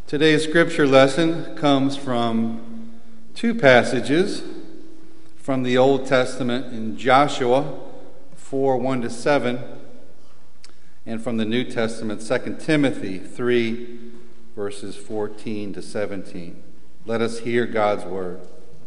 Today's scripture lesson comes from two passages from the Old Testament in Joshua 4:1-7, and from the New Testament, 2 Timothy 3, verses 14-17. Let us hear God's word.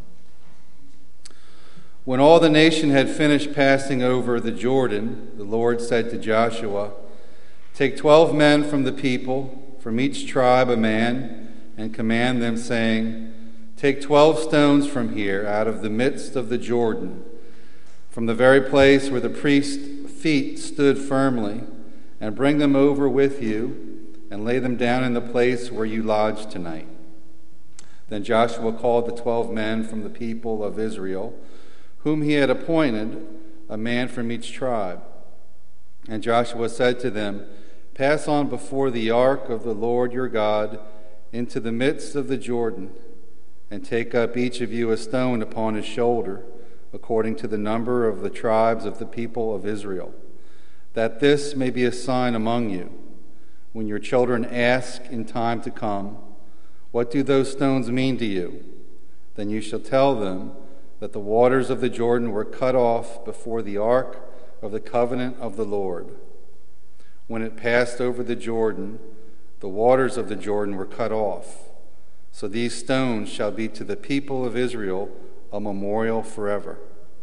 When all the nation had finished passing over the Jordan, the Lord said to Joshua, "Take 12 men from the people, from each tribe a man, and command them, saying, 'Take 12 stones from here, out of the midst of the Jordan, from the very place where the priest's feet stood firmly, and bring them over with you, and lay them down in the place where you lodge tonight.' Then Joshua called the 12 men from the people of Israel, whom he had appointed, a man from each tribe. And Joshua said to them, 'Pass on before the ark of the Lord your God into the midst of the Jordan, and take up each of you a stone upon his shoulder, according to the number of the tribes of the people of Israel, that this may be a sign among you. When your children ask in time to come, "What do those stones mean to you?" then you shall tell them that the waters of the Jordan were cut off before the ark of the covenant of the Lord. When it passed over the Jordan, the waters of the Jordan were cut off. So these stones shall be to the people of Israel a memorial forever.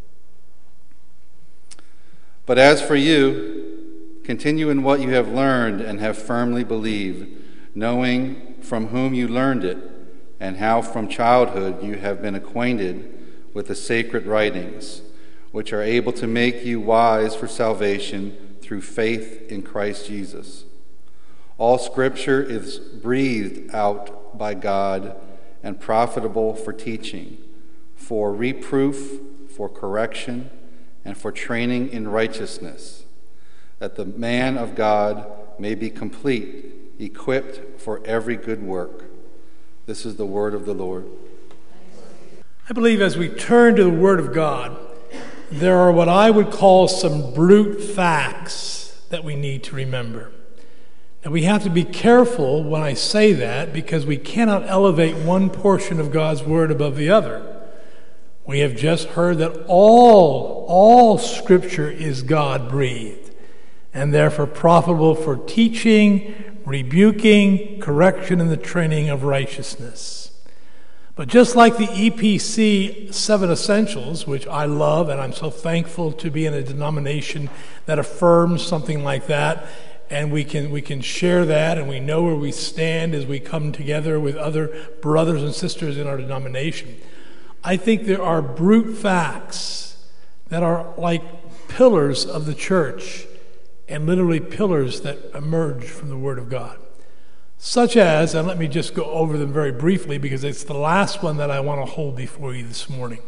But as for you, continue in what you have learned and have firmly believed, knowing from whom you learned it, and how from childhood you have been acquainted with the sacred writings, which are able to make you wise for salvation through faith in Christ Jesus. All Scripture is breathed out by God and profitable for teaching, for reproof, for correction, and for training in righteousness, that the man of God may be complete, equipped for every good work." This is the word of the Lord. I believe as we turn to the Word of God, there are what I would call some brute facts that we need to remember. Now, we have to be careful when I say that, because we cannot elevate one portion of God's Word above the other. We have just heard that all Scripture is God-breathed, and therefore profitable for teaching, rebuking, correction, and the training of righteousness. But just like the EPC 7 Essentials, which I love, and I'm so thankful to be in a denomination that affirms something like that, and we can share that, and we know where we stand as we come together with other brothers and sisters in our denomination. I think there are brute facts that are like pillars of the church, and literally pillars that emerge from the Word of God. Such as, and let me just go over them very briefly because it's the last one that I want to hold before you this morning.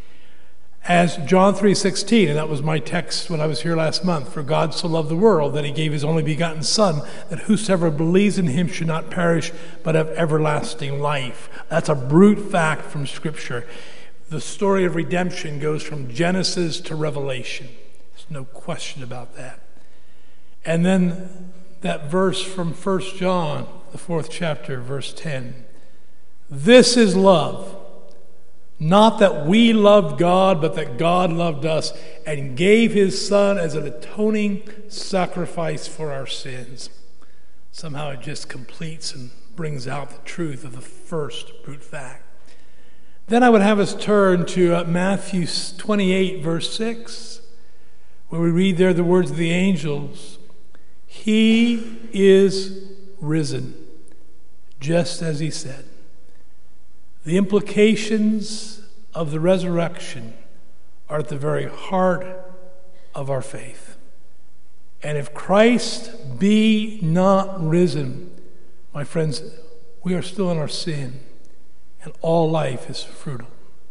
As John 3:16, and that was my text when I was here last month, "For God so loved the world that he gave his only begotten Son, that whosoever believes in him should not perish but have everlasting life." That's a brute fact from Scripture. The story of redemption goes from Genesis to Revelation. There's no question about that. And then that verse from 1 John, the 4th chapter, verse 10. "This is love, not that we loved God, but that God loved us and gave his Son as an atoning sacrifice for our sins." Somehow it just completes and brings out the truth of the first brute fact. Then I would have us turn to Matthew 28, verse 6, where we read there the words of the angels, "He is risen, just as he said." The implications of the resurrection are at the very heart of our faith. And if Christ be not risen, my friends, we are still in our sin, and all life is futile.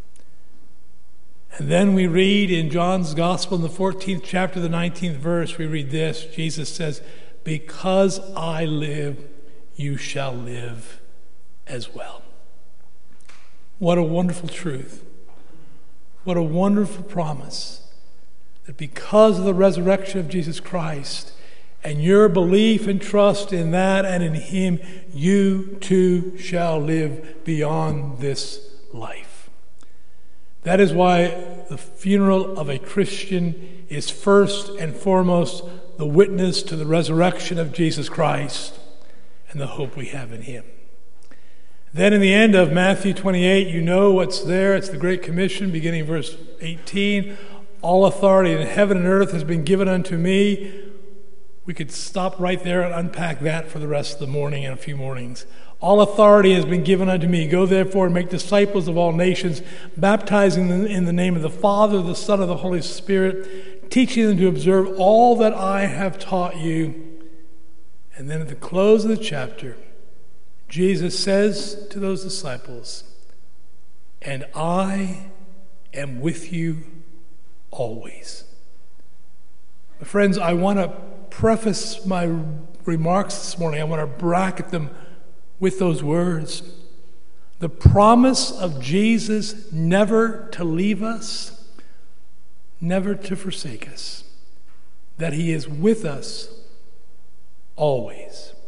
And then we read in John's Gospel in the 14th chapter, the 19th verse, we read this. Jesus says, "Because I live, you shall live as well." What a wonderful truth. What a wonderful promise. That because of the resurrection of Jesus Christ and your belief and trust in that and in Him, you too shall live beyond this life. That is why the funeral of a Christian is first and foremost the witness to the resurrection of Jesus Christ and the hope we have in Him. Then in the end of Matthew 28, you know what's there. It's the Great Commission, beginning verse 18. All authority in heaven and earth has been given unto me. We could stop right there and unpack that for the rest of the morning and a few mornings. All authority has been given unto me. Go therefore and make disciples of all nations, baptizing them in the name of the Father, the Son, and the Holy Spirit, teaching them to observe all that I have taught you. And then at the close of the chapter, Jesus says to those disciples, and I am with you always. My friends, I want to preface my remarks this morning. I want to bracket them with those words. The promise of Jesus never to leave us, never to forsake us, that He is with us always.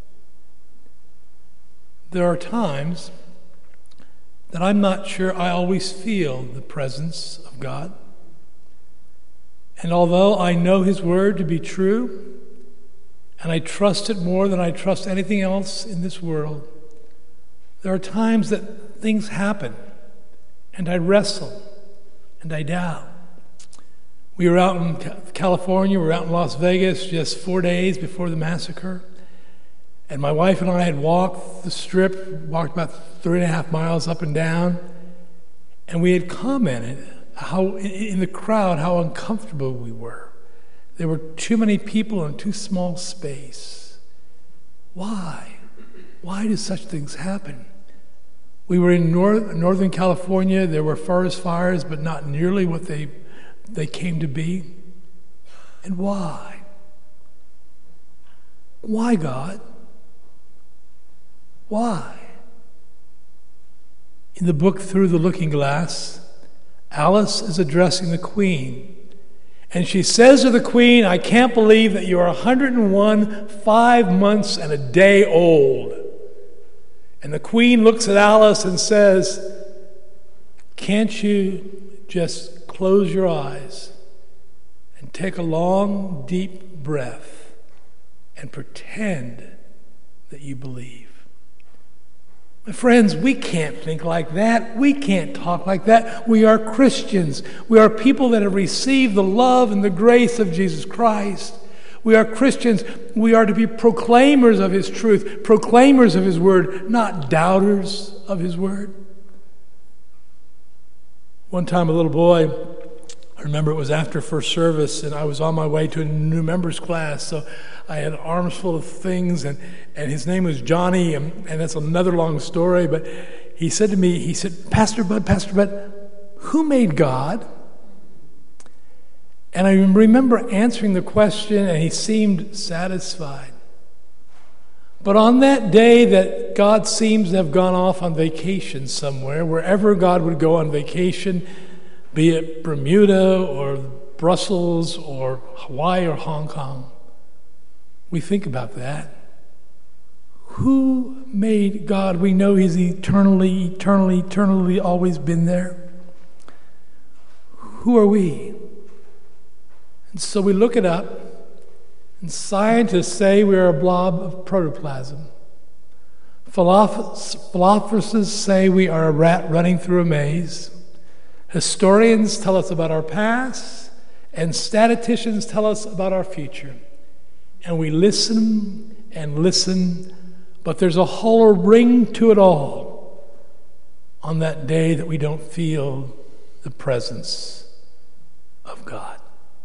There are times that I'm not sure I always feel the presence of God. And although I know His Word to be true, and I trust it more than I trust anything else in this world, there are times that things happen, and I wrestle, and I doubt. We were out in California, we were out in Las Vegas just 4 days before the massacre, and my wife and I had walked the Strip, walked about 3.5 miles up and down, and we had commented how in the crowd how uncomfortable we were. There were too many people in too small space. Why? Why do such things happen? We were in Northern California. There were forest fires, but not nearly what they came to be. And why? Why, God? Why? In the book Through the Looking Glass, Alice is addressing the Queen. And she says to the Queen, I can't believe that you are 101, 5 months and a day old. And the Queen looks at Alice and says, can't you just close your eyes and take a long, deep breath and pretend that you believe? My friends, we can't think like that. We can't talk like that. We are Christians. We are people that have received the love and the grace of Jesus Christ. We are Christians. We are to be proclaimers of His truth, proclaimers of His word, not doubters of His word. One time a little boy, I remember it was after first service, and I was on my way to a new members class, so I had arms full of things, and his name was Johnny, and that's another long story, but he said to me, he said, Pastor Bud, who made God? And I remember answering the question, and he seemed satisfied. But on that day that God seems to have gone off on vacation somewhere, wherever God would go on vacation, be it Bermuda or Brussels or Hawaii or Hong Kong, we think about that. Who made God? We know He's eternally always been there. Who are we? And so we look it up, and scientists say we are a blob of protoplasm. Philosophers say we are a rat running through a maze. Historians tell us about our past, and statisticians tell us about our future. And we listen and listen, but there's a hollow ring to it all on that day that we don't feel the presence of God.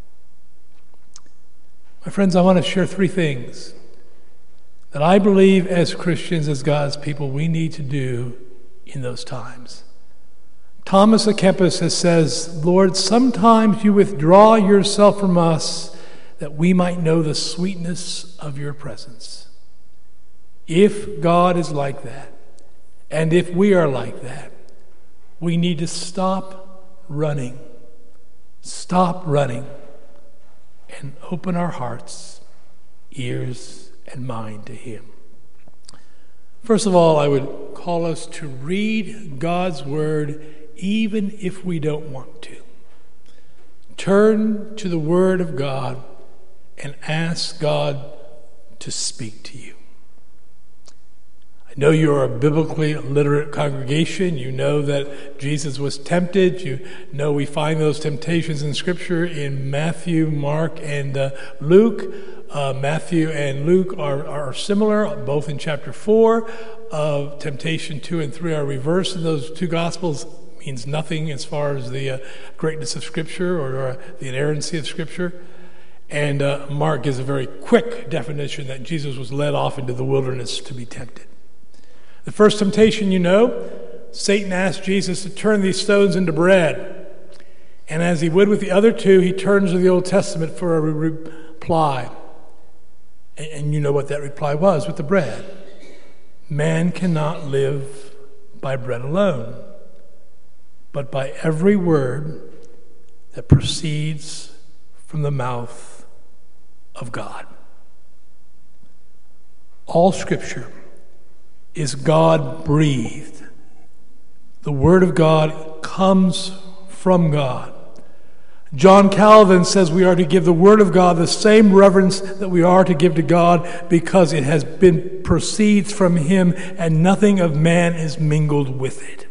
My friends, I want to share 3 things that I believe as Christians, as God's people, we need to do in those times. Thomas à Kempis says, Lord, sometimes you withdraw yourself from us that we might know the sweetness of your presence. If God is like that, and if we are like that, we need to stop running, and open our hearts ears and mind to him. First of all, I would call us to read God's word even if we don't want to. Turn to the word of God and ask God to speak to you. I know you're a biblically literate congregation. You know that Jesus was tempted. You know we find those temptations in Scripture in Matthew, Mark, and Luke. Matthew and Luke are similar, both in chapter 4. Temptation 2 and 3 are reversed in those two Gospels. Means nothing as far as the greatness of Scripture or the inerrancy of Scripture. And Mark gives a very quick definition that Jesus was led off into the wilderness to be tempted. The first temptation, you know, Satan asked Jesus to turn these stones into bread. And as he would with the other two, he turns to the Old Testament for a reply. And you know what that reply was with the bread. Man cannot live by bread alone, but by every word that proceeds from the mouth of God. All Scripture is God-breathed. The Word of God comes from God. John Calvin says we are to give the Word of God the same reverence that we are to give to God because it has been proceeds from Him and nothing of man is mingled with it.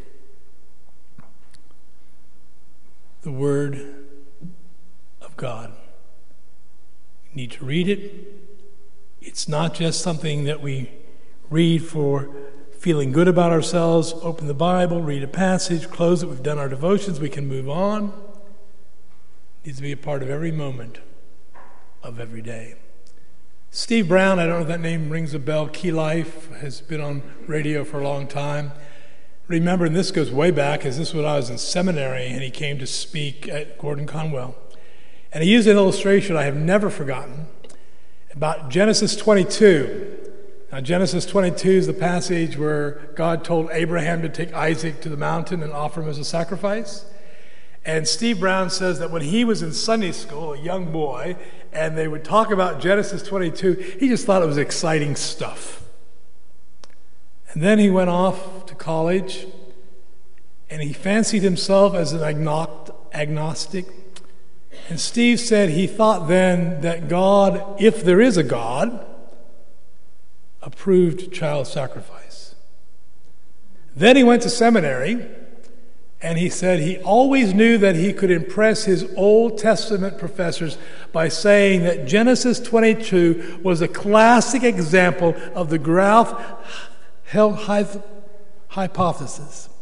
The Word of God. We need to read it. It's not just something that we read for feeling good about ourselves. Open the Bible, read a passage, close it. We've done our devotions. We can move on. It needs to be a part of every moment of every day. Steve Brown, I don't know if that name rings a bell. Key Life has been on radio for a long time. Remember, and this goes way back, as this was when I was in seminary, and he came to speak at Gordon Conwell. And he used an illustration I have never forgotten about Genesis 22. Now, Genesis 22 is the passage where God told Abraham to take Isaac to the mountain and offer him as a sacrifice. And Steve Brown says that when he was in Sunday school, a young boy, and they would talk about Genesis 22, he just thought it was exciting stuff. And then he went off to college, and he fancied himself as an agnostic. And Steve said he thought then that God, if there is a God, approved child sacrifice. Then he went to seminary, and he said he always knew that he could impress his Old Testament professors by saying that Genesis 22 was a classic example of the Grauth hypothesis,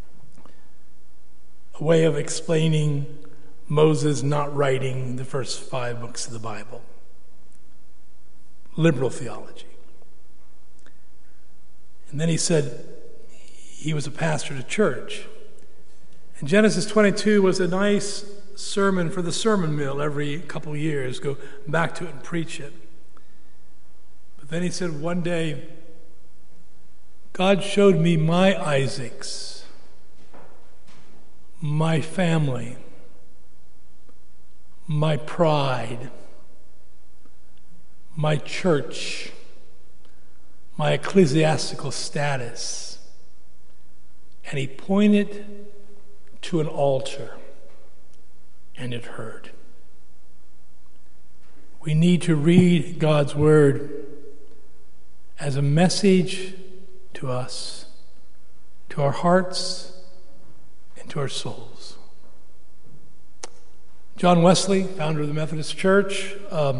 a way of explaining Moses not writing the first 5 books of the Bible. Liberal theology. And then he said he was a pastor at a church. And Genesis 22 was a nice sermon for the sermon mill every couple of years. Go back to it and preach it. But then he said one day, God showed me my Isaacs, my family, my pride, my church, my ecclesiastical status. And he pointed to an altar, and it hurt. We need to read God's word as a message to us, to our hearts, and to our souls. John Wesley, founder of the Methodist Church,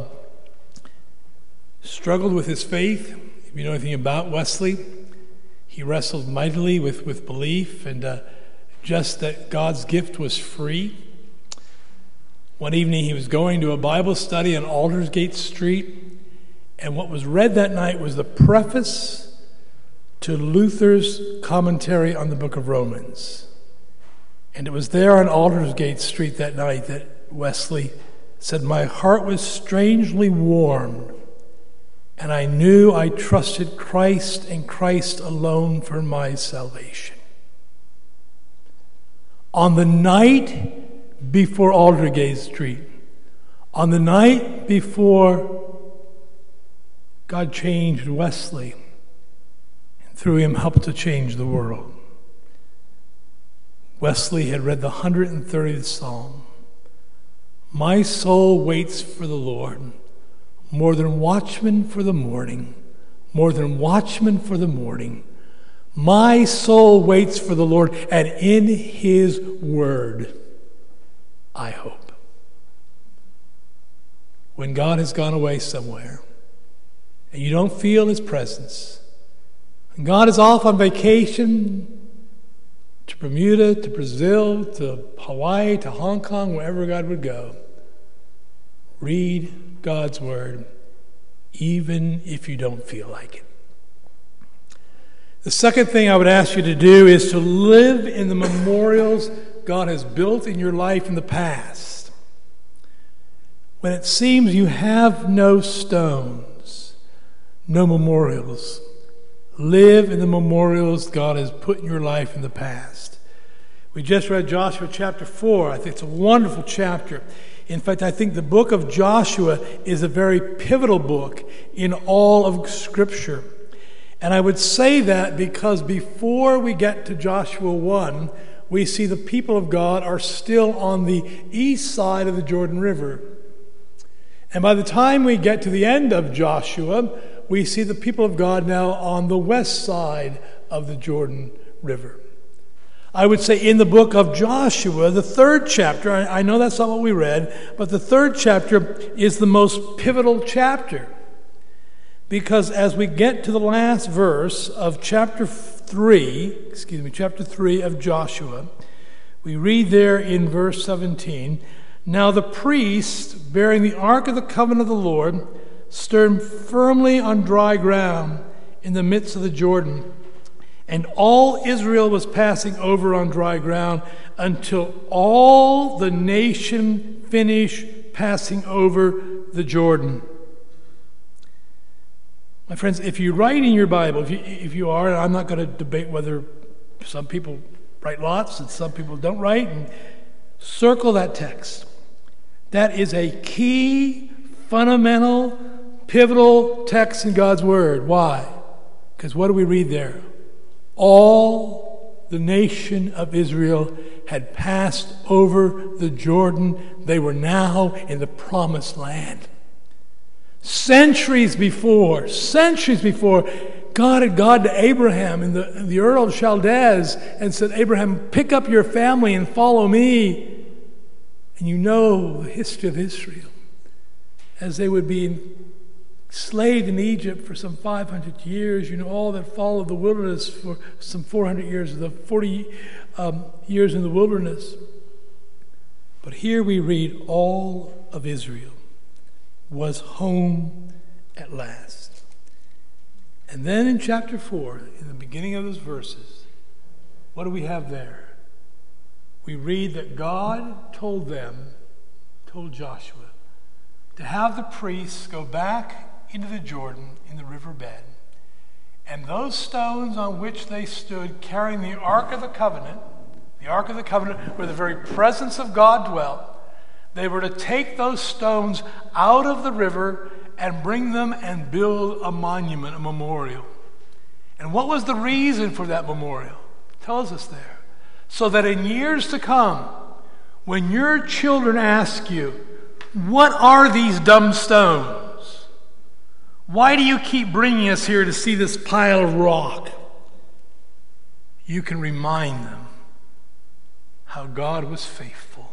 struggled with his faith. If you know anything about Wesley, he wrestled mightily with belief and just that God's gift was free. One evening he was going to a Bible study on Aldersgate Street, and what was read that night was the preface to Luther's commentary on the book of Romans. And it was there on Aldersgate Street that night that Wesley said, "My heart was strangely warmed, and I knew I trusted Christ and Christ alone for my salvation." On the night before Aldersgate Street, on the night before God changed Wesley, and through him helped to change the world. Wesley had read the 130th Psalm. My soul waits for the Lord, more than watchmen for the morning, more than watchmen for the morning. My soul waits for the Lord, and in his word I hope. When God has gone away somewhere, and you don't feel his presence, and God is off on vacation to Bermuda, to Brazil, to Hawaii, to Hong Kong, wherever God would go, read God's word, even if you don't feel like it. The second thing I would ask you to do is to live in the memorials God has built in your life in the past. When it seems you have no stones, no memorials, live in the memorials God has put in your life in the past. We just read Joshua chapter 4. I think it's a wonderful chapter. In fact, I think the book of Joshua is a very pivotal book in all of Scripture. And I would say that because before we get to Joshua 1, we see the people of God are still on the east side of the Jordan River. And by the time we get to the end of Joshua, we see the people of God now on the west side of the Jordan River. I would say in the book of Joshua, the third chapter, I know that's not what we read, but the third chapter is the most pivotal chapter. Because as we get to the last verse of chapter 3 of Joshua, we read there in verse 17, now the priest bearing the ark of the covenant of the Lord stood firmly on dry ground in the midst of the Jordan. And all Israel was passing over on dry ground until all the nation finished passing over the Jordan. My friends, if you write in your Bible, if you are, and I'm not going to debate whether some people write lots and some people don't write, and circle that text. That is a key, fundamental, pivotal text in God's Word. Why? Because what do we read there? All the nation of Israel had passed over the Jordan. They were now in the promised land. Centuries before, God had gone to Abraham in the Ur of Chaldees and said, Abraham, pick up your family and follow me. And you know the history of Israel. As they would be enslaved in Egypt for some 500 years, you know all that followed the wilderness for some 400 years, the 40 years in the wilderness. But here we read all of Israel was home at last. And then in chapter 4, in the beginning of those verses, what do we have there? We read that God told Joshua, to have the priests go back into the Jordan in the riverbed, and those stones on which they stood carrying the Ark of the Covenant where the very presence of God dwelt, they were to take those stones out of the river and bring them and build a monument, a memorial. And what was the reason for that memorial? It tells us there. So that in years to come, when your children ask you, what are these dumb stones? Why do you keep bringing us here to see this pile of rock? You can remind them how God was faithful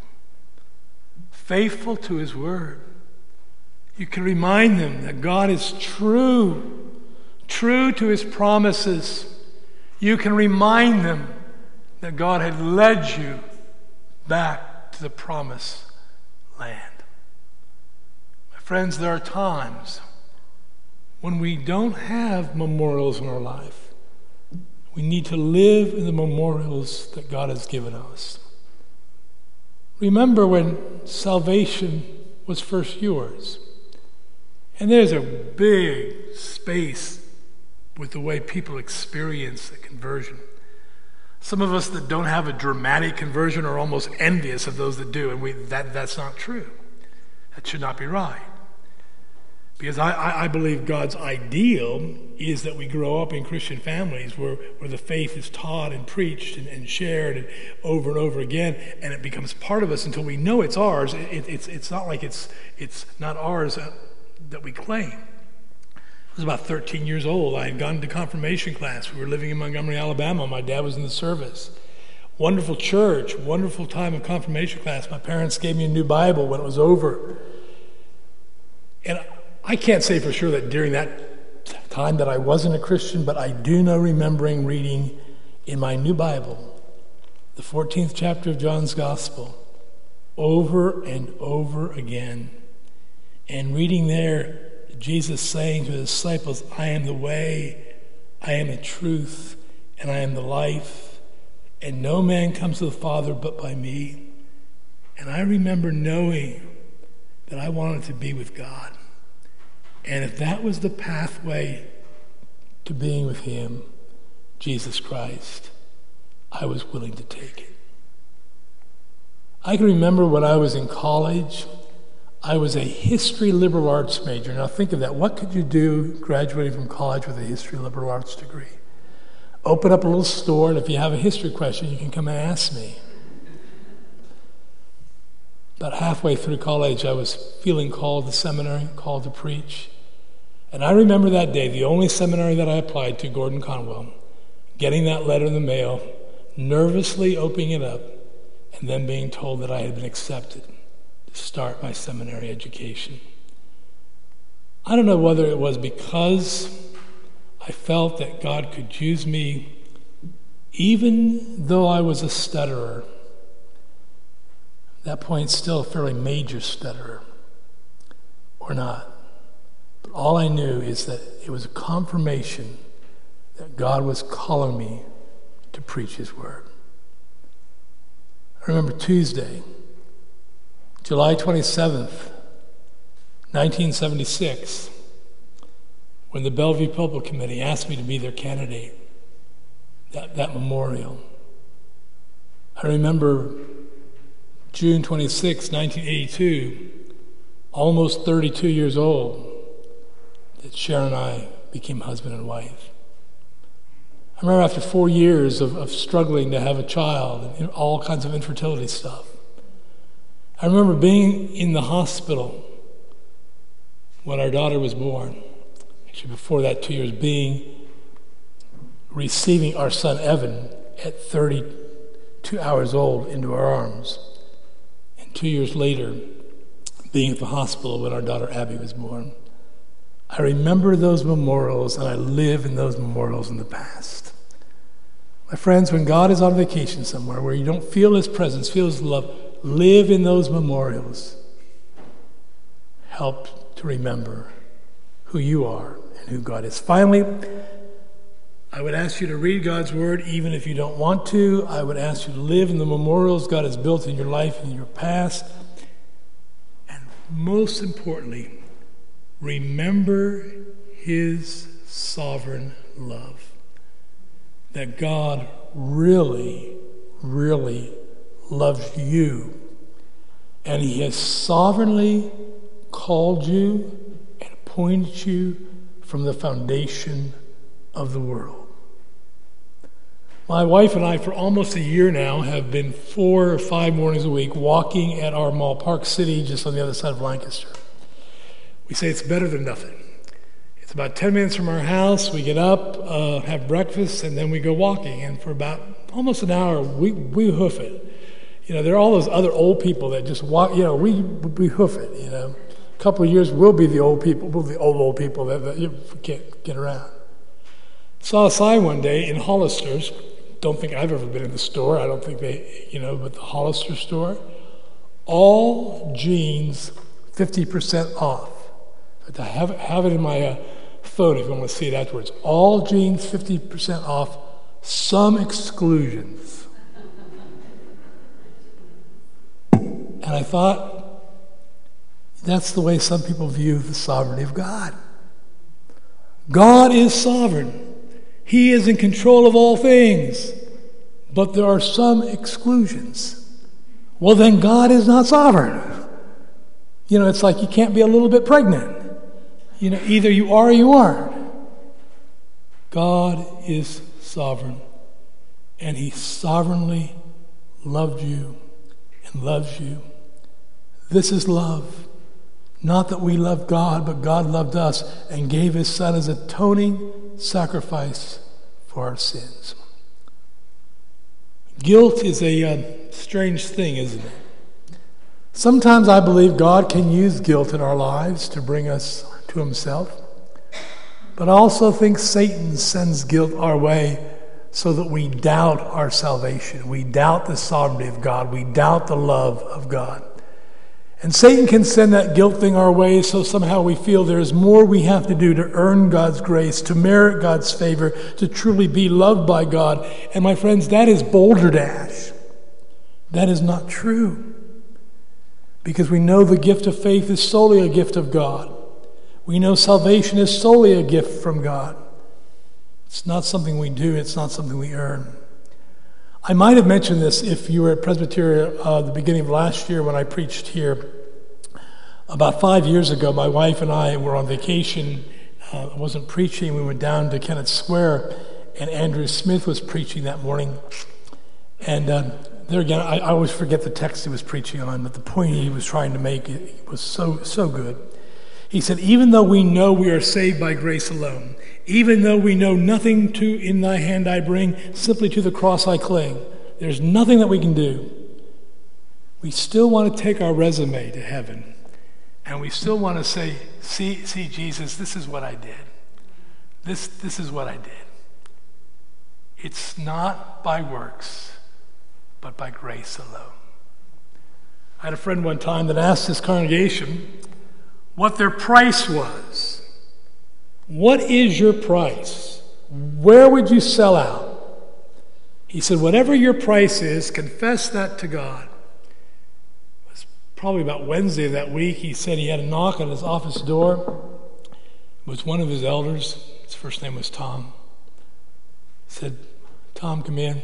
to his word. You can remind them that God is true to his promises. You can remind them that God had led you back to the promised land. My friends, there are times when we don't have memorials in our life. We need to live in the memorials that God has given us. Remember when salvation was first yours. And there's a big space with the way people experience a conversion. Some of us that don't have a dramatic conversion are almost envious of those that do, and that's not true. That should not be right. Because I believe God's ideal is that we grow up in Christian families where the faith is taught and preached and shared and over again, and it becomes part of us until we know it's ours. It's not like it's not ours that we claim. I was about 13 years old. I had gone to confirmation class. We were living in Montgomery, Alabama. My dad was in the service. Wonderful church, wonderful time of confirmation class. My parents gave me a new Bible when it was over. And I can't say for sure that during that time that I wasn't a Christian, but I do know remembering reading in my new Bible, the 14th chapter of John's Gospel, over and over again. And reading there, Jesus saying to his disciples, I am the way, I am the truth, and I am the life, and no man comes to the Father but by me. And I remember knowing that I wanted to be with God. And if that was the pathway to being with him, Jesus Christ, I was willing to take it. I can remember when I was in college, I was a history liberal arts major. Now think of that. What could you do graduating from college with a history liberal arts degree? Open up a little store, and if you have a history question, you can come and ask me. About halfway through college, I was feeling called to seminary, called to preach. And I remember that day, the only seminary that I applied to, Gordon Conwell, getting that letter in the mail, nervously opening it up, and then being told that I had been accepted to start my seminary education. I don't know whether it was because I felt that God could use me even though I was a stutterer. At that point, still a fairly major stutterer, or not. But all I knew is that it was a confirmation that God was calling me to preach his word. I remember Tuesday, July 27th, 1976, when the Bellevue Pulpit Committee asked me to be their candidate, that memorial. I remember June 26, 1982, almost 32 years old, that Sharon and I became husband and wife. I remember after 4 years of struggling to have a child and all kinds of infertility stuff, I remember being in the hospital when our daughter was born. Actually, before that, 2 years, receiving our son Evan at 32 hours old into our arms. And 2 years later, being at the hospital when our daughter Abby was born. I remember those memorials, and I live in those memorials in the past. My friends, when God is on vacation somewhere where you don't feel his presence, feel his love, live in those memorials. Help to remember who you are and who God is. Finally, I would ask you to read God's word even if you don't want to. I would ask you to live in the memorials God has built in your life and in your past. And most importantly, remember his sovereign love. That God really, really loves you. And he has sovereignly called you and appointed you from the foundation of the world. My wife and I, for almost a year now, have been 4 or 5 mornings a week walking at our mall, Park City, just on the other side of Lancaster. We say it's better than nothing. It's about 10 minutes from our house. We get up, have breakfast, and then we go walking. And for about almost an hour, we hoof it. You know, there are all those other old people that just walk. You know, we hoof it. You know, a couple of years we'll be the old people. We'll be the old people that you can't get around. Saw a sign one day in Hollister's. Don't think I've ever been in the store. I don't think they, but the Hollister store. All jeans 50% off. I have it in my phone if you want to see it afterwards. All jeans 50% off, some exclusions. And I thought, that's the way some people view the sovereignty of God. God is sovereign. He is in control of all things. But there are some exclusions. Well, then God is not sovereign. It's like you can't be a little bit pregnant. either you are or you aren't. God is sovereign, and he sovereignly loved you and loves you. This is love. Not that we loved God, but God loved us and gave his Son as atoning sacrifice for our sins. Guilt is a strange thing, isn't it? Sometimes I believe God can use guilt in our lives to bring us to himself. But I also think Satan sends guilt our way so that we doubt our salvation. We doubt the sovereignty of God. We doubt the love of God. And Satan can send that guilt thing our way so somehow we feel there is more we have to do to earn God's grace, to merit God's favor, to truly be loved by God. And my friends, that is balderdash. That is not true. Because we know the gift of faith is solely a gift of God. We know salvation is solely a gift from God. It's not something we do. It's not something we earn. I might have mentioned this if you were at Presbyterian the beginning of last year when I preached here. About 5 years ago, my wife and I were on vacation. I wasn't preaching. We went down to Kennett Square, and Andrew Smith was preaching that morning. And there again, I always forget the text he was preaching on, but the point he was trying to make was so good. He said, even though we know we are saved by grace alone, even though we know nothing to in thy hand I bring, simply to the cross I cling, there's nothing that we can do. We still want to take our resume to heaven, and we still want to say, see Jesus, this is what I did. This is what I did. It's not by works, but by grace alone. I had a friend one time that asked his congregation what their price was. What is your price? Where would you sell out? He said, whatever your price is, confess that to God. It was probably about Wednesday of that week. He said he had a knock on his office door. It was one of his elders. His first name was Tom. He said, Tom, come in.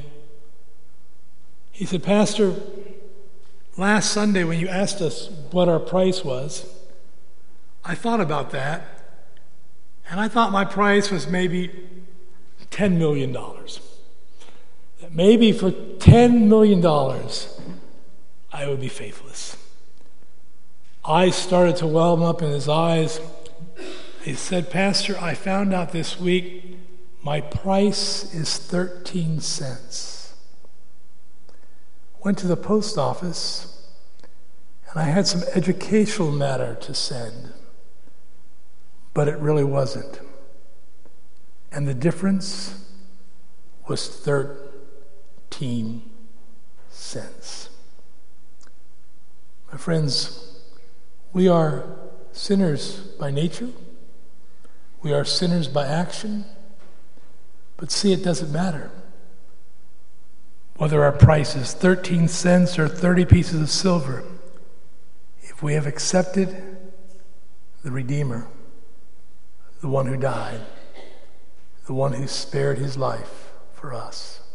He said, Pastor, last Sunday when you asked us what our price was, I thought about that, and I thought my price was maybe $10 million. That maybe for $10 million, I would be faithless. Eyes started to well up in his eyes. He said, Pastor, I found out this week my price is 13 cents. Went to the post office, and I had some educational matter to send. But it really wasn't. And the difference was 13 cents. My friends, we are sinners by nature. We are sinners by action. But see, it doesn't matter whether our price is 13 cents or 30 pieces of silver. If we have accepted the Redeemer, the one who died, the one who spared his life for us,